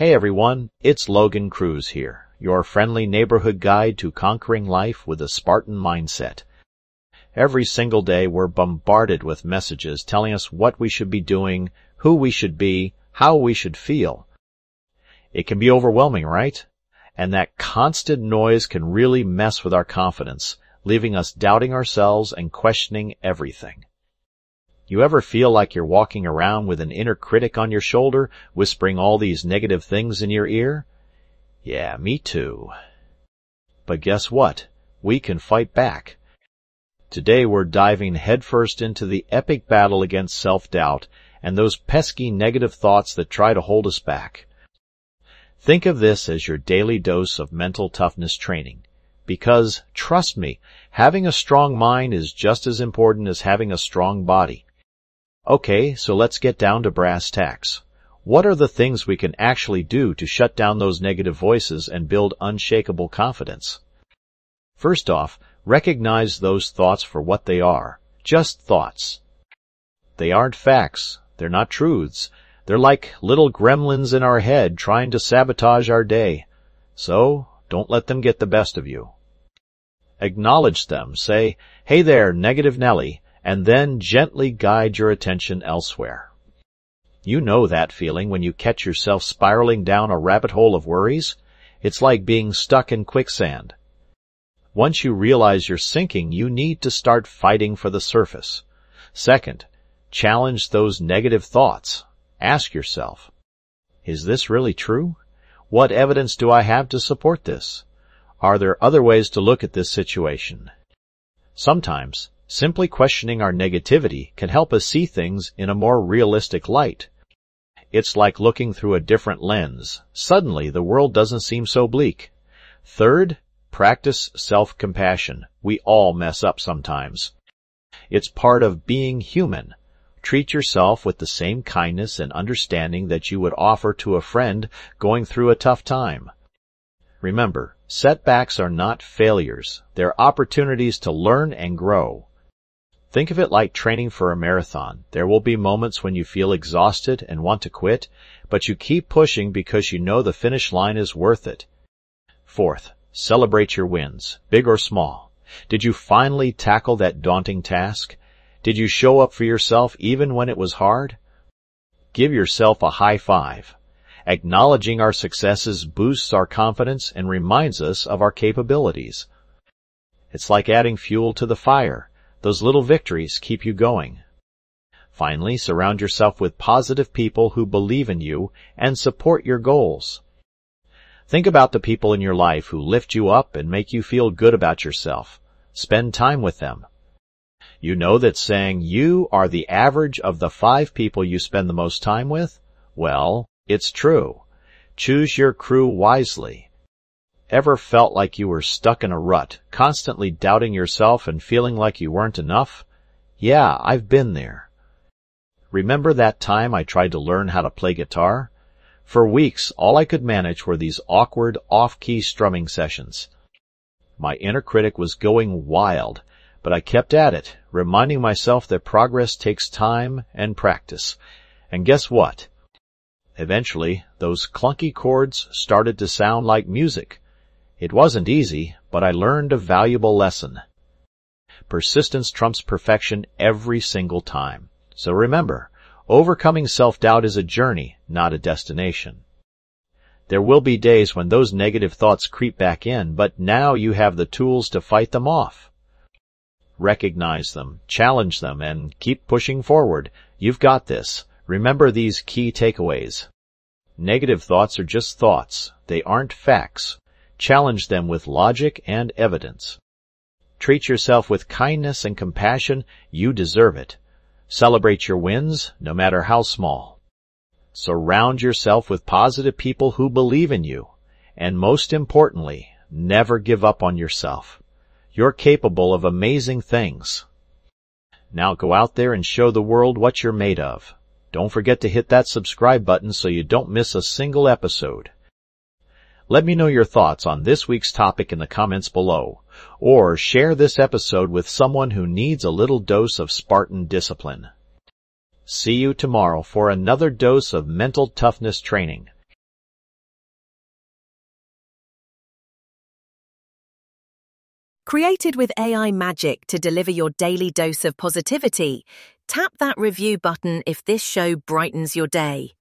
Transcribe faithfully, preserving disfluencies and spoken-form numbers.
Hey everyone, it's Logan Cruz here, your friendly neighborhood guide to conquering life with a Spartan mindset. Every single day we're bombarded with messages telling us what we should be doing, who we should be, how we should feel. It can be overwhelming, right? And that constant noise can really mess with our confidence, leaving us doubting ourselves and questioning everything. You ever feel like you're walking around with an inner critic on your shoulder, whispering all these negative things in your ear? Yeah, me too. But guess what? We can fight back. Today we're diving headfirst into the epic battle against self-doubt and those pesky negative thoughts that try to hold us back. Think of this as your daily dose of mental toughness training. Because, trust me, having a strong mind is just as important as having a strong body. Okay, so let's get down to brass tacks. What are the things we can actually do to shut down those negative voices and build unshakable confidence? First off, recognize those thoughts for what they are. Just thoughts. They aren't facts. They're not truths. They're like little gremlins in our head trying to sabotage our day. So, don't let them get the best of you. Acknowledge them. Say, "Hey there, Negative Nelly," and then gently guide your attention elsewhere. You know that feeling when you catch yourself spiraling down a rabbit hole of worries? It's like being stuck in quicksand. Once you realize you're sinking, you need to start fighting for the surface. Second, challenge those negative thoughts. Ask yourself, is this really true? What evidence do I have to support this? Are there other ways to look at this situation? Sometimes, simply questioning our negativity can help us see things in a more realistic light. It's like looking through a different lens. Suddenly, the world doesn't seem so bleak. Third, practice self-compassion. We all mess up sometimes. It's part of being human. Treat yourself with the same kindness and understanding that you would offer to a friend going through a tough time. Remember, setbacks are not failures. They're opportunities to learn and grow. Think of it like training for a marathon. There will be moments when you feel exhausted and want to quit, but you keep pushing because you know the finish line is worth it. Fourth, celebrate your wins, big or small. Did you finally tackle that daunting task? Did you show up for yourself even when it was hard? Give yourself a high five. Acknowledging our successes boosts our confidence and reminds us of our capabilities. It's like adding fuel to the fire. Those little victories keep you going. Finally, surround yourself with positive people who believe in you and support your goals. Think about the people in your life who lift you up and make you feel good about yourself. Spend time with them. You know that saying you are the average of the five people you spend the most time with? Well, it's true. Choose your crew wisely. Ever felt like you were stuck in a rut, constantly doubting yourself and feeling like you weren't enough? Yeah, I've been there. Remember that time I tried to learn how to play guitar? For weeks, all I could manage were these awkward, off-key strumming sessions. My inner critic was going wild, but I kept at it, reminding myself that progress takes time and practice. And guess what? Eventually, those clunky chords started to sound like music. It wasn't easy, but I learned a valuable lesson. Persistence trumps perfection every single time. So remember, overcoming self-doubt is a journey, not a destination. There will be days when those negative thoughts creep back in, but now you have the tools to fight them off. Recognize them, challenge them, and keep pushing forward. You've got this. Remember these key takeaways. Negative thoughts are just thoughts. They aren't facts. Challenge them with logic and evidence. Treat yourself with kindness and compassion. You deserve it. Celebrate your wins, no matter how small. Surround yourself with positive people who believe in you. And most importantly, never give up on yourself. You're capable of amazing things. Now go out there and show the world what you're made of. Don't forget to hit that subscribe button so you don't miss a single episode. Let me know your thoughts on this week's topic in the comments below, or share this episode with someone who needs a little dose of Spartan discipline. See you tomorrow for another dose of mental toughness training. Created with A I magic to deliver your daily dose of positivity, tap that review button if this show brightens your day.